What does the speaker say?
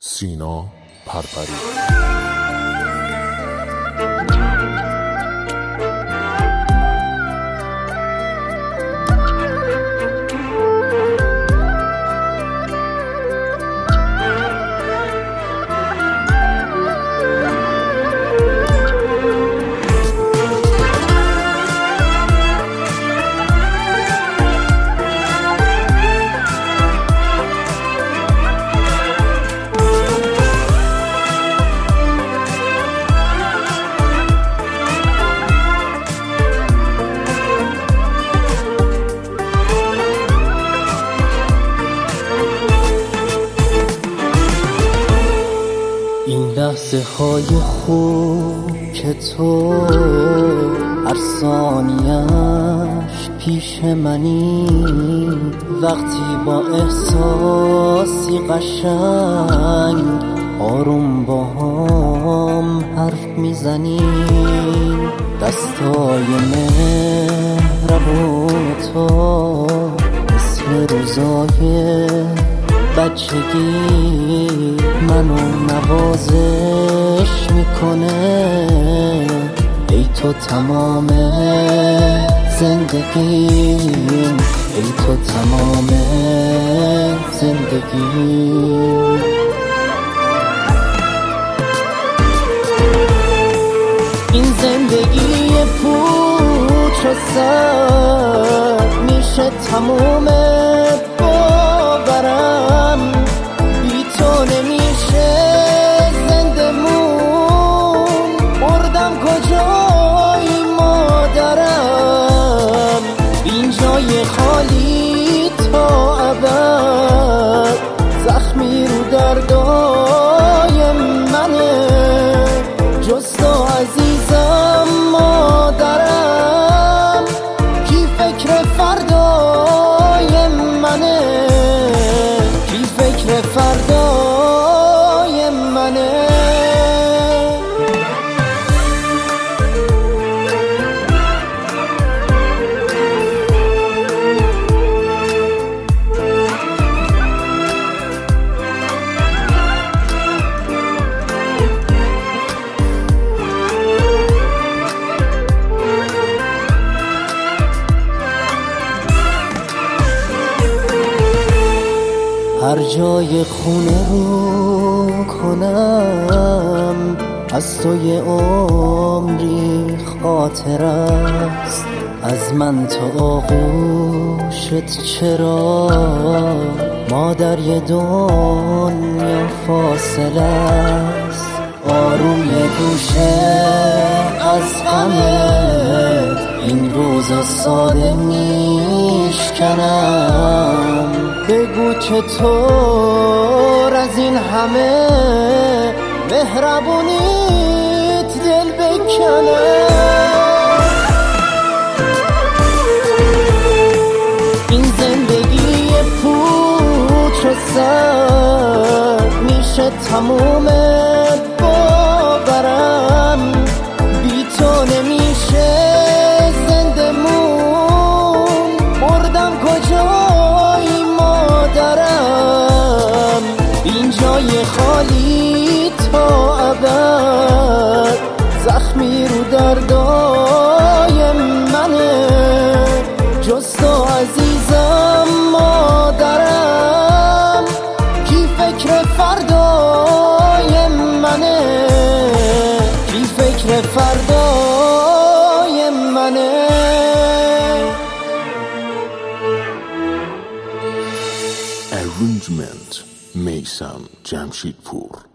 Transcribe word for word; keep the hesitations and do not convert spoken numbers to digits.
سینا پرپری. این لحظه های خوب که تو هر ثانیه‌اش پیش منی، وقتی با احساسی قشنگ آروم با هم حرف میزنی، دستای مهربون تو مثل روزای بچگی منو نوازش میکنه. ای تو تمام زندگیم، ای تو تمام زندگیم. این زندگی پوچ و سر میشه تموم باورم، بی تو نمیشه زنده مون. بردم کجای مادرم، این جای خالی تا ابد، زخمی رو دردای منه. جز تو عزیزم مادرم، کی فکر فردای منه، کی فکر فردای منه. هر جای خونه رو کنم از تو یه عمری خاطر است. از من تا آغوشت چرا مادر یه دنیا فاصله است. آروم یه گوشه از غمت این روزا ساده میشکنم. بگو چطور از این همه مهربونیت دل بکنه. این زندگی پوچ و سر میشه تموم باورم، بی تو نمیشه زنده مون. بردم کجای مادرم، این جای خالی تا ابد، زخمی رو دردای منه. جز تو عزیزم مادرم، کی فکر فردای منه، کی فکر فردای منه. Arrangement میثم جمشیدپور.